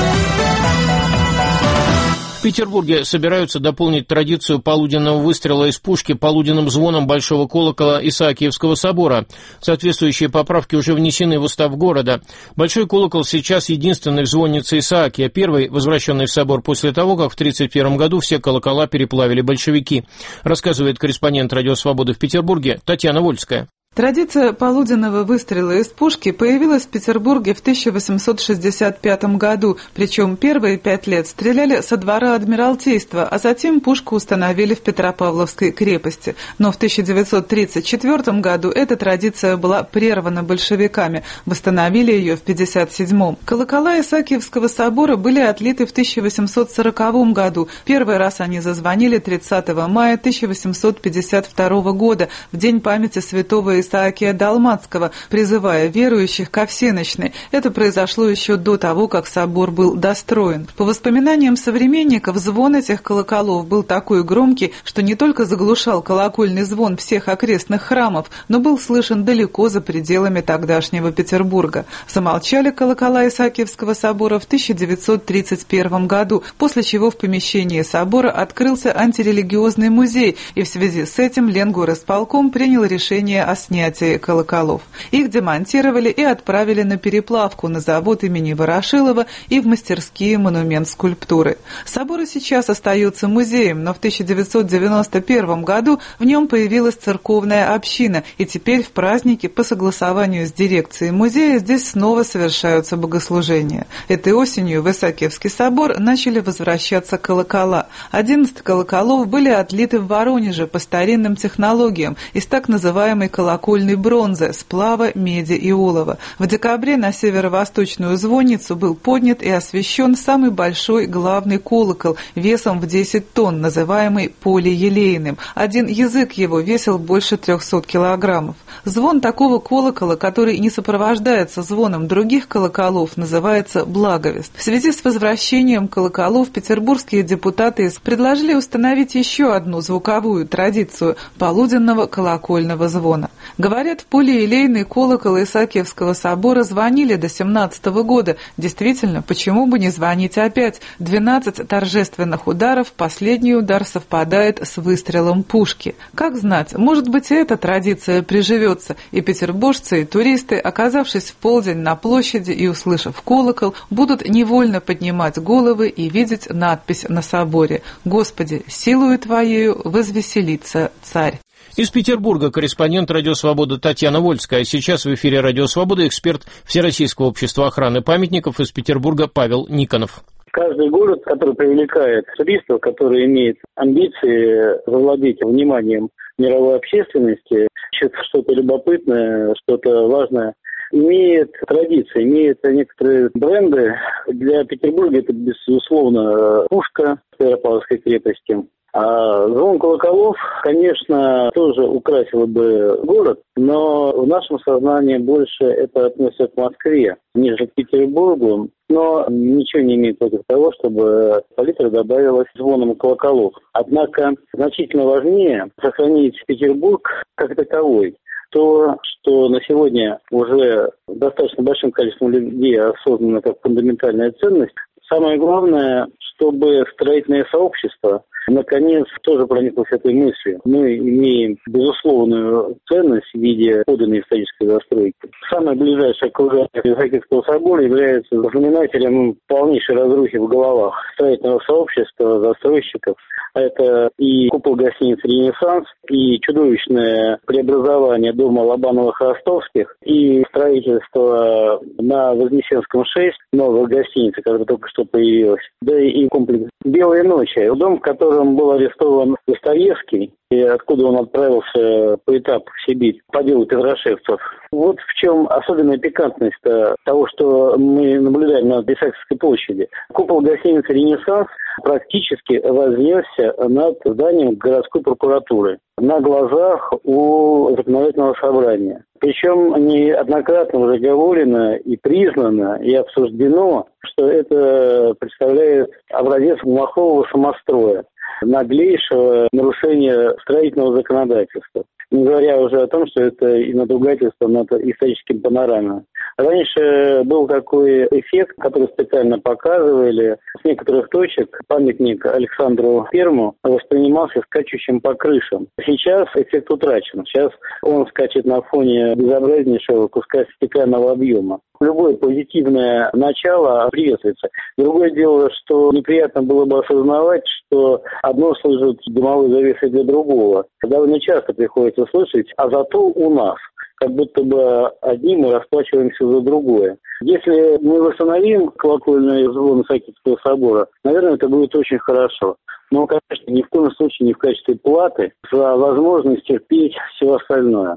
В Петербурге собираются дополнить традицию полуденного выстрела из пушки полуденным звоном большого колокола Исаакиевского собора. Соответствующие поправки уже внесены в устав города. Большой колокол сейчас единственный в звоннице Исаакия, первый, возвращенный в собор после того, как в тысяча девятьсот тридцать первом году все колокола переплавили большевики, рассказывает корреспондент «Радио Свободы» в Петербурге Татьяна Вольская. Традиция полуденного выстрела из пушки появилась в Петербурге в тысяча восемьсот шестьдесят пятом году, причем первые пять лет стреляли со двора Адмиралтейства, а затем пушку установили в Петропавловской крепости. Но в тысяча девятьсот тридцать четвёртом году эта традиция была прервана большевиками, восстановили ее в пятьдесят седьмом. Колокола Исаакиевского собора были отлиты в тысяча восемьсот сороковом году. Первый раз они зазвонили тридцатого мая тысяча восемьсот пятьдесят второго года, в день памяти святого Исаакия Далматского, призывая верующих ко всенощной. Это произошло еще до того, как собор был достроен. По воспоминаниям современников, звон этих колоколов был такой громкий, что не только заглушал колокольный звон всех окрестных храмов, но был слышен далеко за пределами тогдашнего Петербурга. Замолчали колокола Исаакиевского собора в тысяча девятьсот тридцать первом году, после чего в помещении собора открылся антирелигиозный музей, и в связи с этим Ленгорисполком принял решение о снятии колоколов. Их демонтировали и отправили на переплавку на завод имени Ворошилова и в мастерские монумент скульптуры. Собор сейчас остается музеем, но в тысяча девятьсот девяносто первом году в нем появилась церковная община, и теперь в праздники по согласованию с дирекцией музея здесь снова совершаются богослужения. Этой осенью в Исаакиевский собор начали возвращаться колокола. одиннадцать колоколов были отлиты в Воронеже по старинным технологиям из так называемой колокольни колокольной бронзы, сплава, меди и олова. В декабре на северо-восточную звонницу был поднят и освящен самый большой главный колокол весом в десять тонн, называемый полиелейным. Один язык его весил больше трехсот килограммов. Звон такого колокола, который не сопровождается звоном других колоколов, называется благовест. В связи с возвращением колоколов петербургские депутаты предложили установить еще одну звуковую традицию – полуденного колокольного звона. Говорят, в полиелейный колокол Исаакиевского собора звонили до семнадцатого года. Действительно, почему бы не звонить опять? двенадцать торжественных ударов, последний удар совпадает с выстрелом пушки. Как знать, может быть, и эта традиция приживется, и петербуржцы, и туристы, оказавшись в полдень на площади и услышав колокол, будут невольно поднимать головы и видеть надпись на соборе: «Господи, силою Твоею возвеселится царь». Из Петербурга корреспондент «Радио Свобода» Татьяна Вольская. Сейчас в эфире «Радио Свобода» эксперт Всероссийского общества охраны памятников из Петербурга Павел Никонов. Каждый город, который привлекает туристов, который имеет амбиции завладеть вниманием мировой общественности, ищет что-то любопытное, что-то важное, имеет традиции, имеет некоторые бренды. Для Петербурга это, безусловно, пушка Петропавловской крепости. А звон колоколов, конечно, тоже украсил бы город, но в нашем сознании больше это относится к Москве, нежели к Петербургу. Но ничего не имеет против того, чтобы палитра добавилась звоном колоколов. Однако значительно важнее сохранить Петербург как таковой. То, что на сегодня уже достаточно большим количеством людей осознано как фундаментальная ценность, самое главное, чтобы строительное сообщество наконец тоже прониклось этой мыслью. Мы имеем безусловную ценность в виде подлинной исторической застройки. Самое ближайшее окружение Исаакиевского собора является знаменателем полнейшей разрухи в головах строительного сообщества, застройщиков. Это и купол гостиницы «Ренессанс», и чудовищное преобразование дома Лобановых-Ростовских, и строительство на Вознесенском шесть, новая гостиница, которая только что появилась, да и комплекс «Белые ночи», дом, в котором был арестован Достоевский, и откуда он отправился по этапу в Сибирь по делу петрошевцев. Вот в чем особенная пикантность того, что мы наблюдаем на Исаакиевской площади. Купол гостиницы «Ренессанс» практически вознесся над зданием городской прокуратуры на глазах у законодательного собрания. Причем неоднократно уже говорено и признано, и обсуждено, что это представляет образец махового самостроя, наглейшего нарушения строительного законодательства. Не говоря уже о том, что это и надругательство над историческим панорамой. Раньше был такой эффект, который специально показывали. С некоторых точек памятник Александру Первому воспринимался скачущим по крышам. Сейчас эффект утрачен. Сейчас он скачет на фоне безобразнейшего куска стеклянного объема. Любое позитивное начало приветствуется. Другое дело, что неприятно было бы осознавать, что одно служит дымовой завесой для другого. Довольно часто приходится слышать, а зато у нас. Как будто бы одним мы расплачиваемся за другое. Если мы восстановим колокольный звон Исаакиевского собора, наверное, это будет очень хорошо. Но, конечно, ни в коем случае не в качестве платы за возможность терпеть все остальное.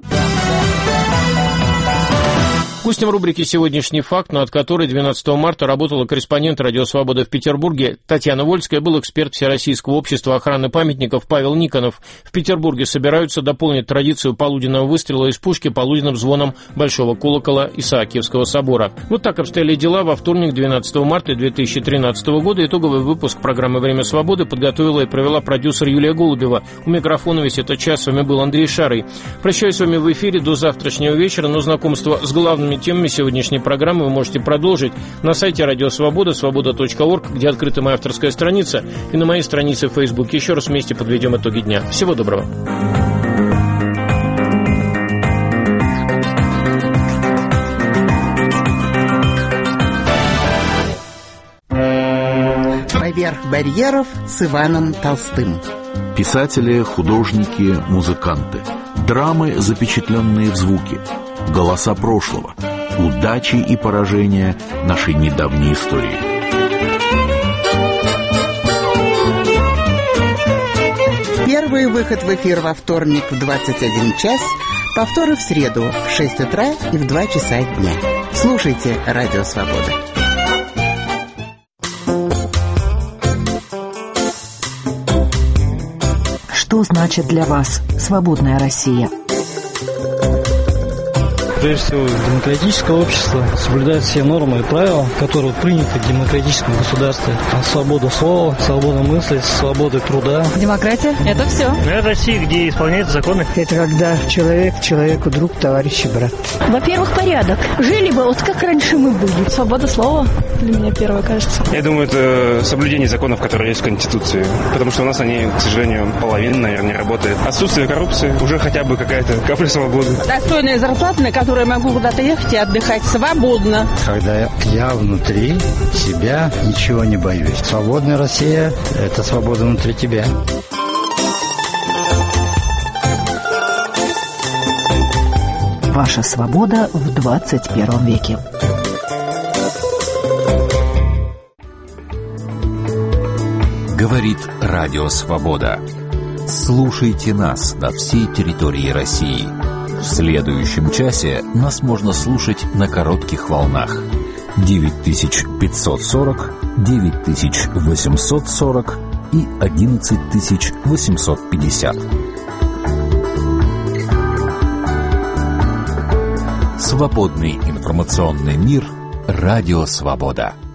Гостем рубрики «Сегодняшний факт», над которой двенадцатого марта работала корреспондент «Радио Свобода» в Петербурге Татьяна Вольская, был эксперт Всероссийского общества охраны памятников Павел Никонов. В Петербурге собираются дополнить традицию полуденного выстрела из пушки полуденным звоном большого колокола Исаакиевского собора. Вот так обстояли дела во вторник, двенадцатого марта две тысячи тринадцатого года. Итоговый выпуск программы «Время свободы» подготовила и провела продюсер Юлия Голубева. У микрофона весь этот час с вами был Андрей Шарый. Прощаюсь с вами в эфире до завтрашнего вечера, но знакомство с главными темами сегодняшней программы вы можете продолжить на сайте Радио Свобода, свобода точка орг, где открыта моя авторская страница, и на моей странице в Facebook. Еще раз вместе подведем итоги дня. Всего доброго. «Поверх барьеров» с Иваном Толстым. Писатели, художники, музыканты. Драмы, запечатленные в звуке. Голоса прошлого. Удачи и поражения нашей недавней истории. Первый выход в эфир во вторник в двадцать один час, Повторы в среду в шесть утра и в два часа дня. Слушайте «Радио Свобода». Что значит для вас свободная Россия? Прежде всего, демократическое общество соблюдает все нормы и правила, которые приняты в демократическом государстве. Свобода слова, свобода мысли, свобода труда. Демократия – это все. Это Россия, где исполняются законы. Это когда человек человеку друг, товарищ и брат. Во-первых, порядок. Жили бы вот как раньше мы были. Свобода слова для меня первое, кажется. Я думаю, это соблюдение законов, которые есть в Конституции. Потому что у нас они, к сожалению, половина, наверное, не работает. Отсутствие коррупции, уже хотя бы какая-то капля свободы. Достойная зарплата, на которую я могу куда-то ехать и отдыхать свободно. Когда я внутри себя ничего не боюсь. Свободная Россия – это свобода внутри тебя. Ваша свобода в двадцать первом веке. Говорит Радио Свобода. Слушайте нас на всей территории России. В следующем часе нас можно слушать на коротких волнах. девять тысяч пятьсот сорок, девять тысяч восемьсот сорок и одиннадцать тысяч восемьсот пятьдесят. Свободный информационный мир. Радио Свобода.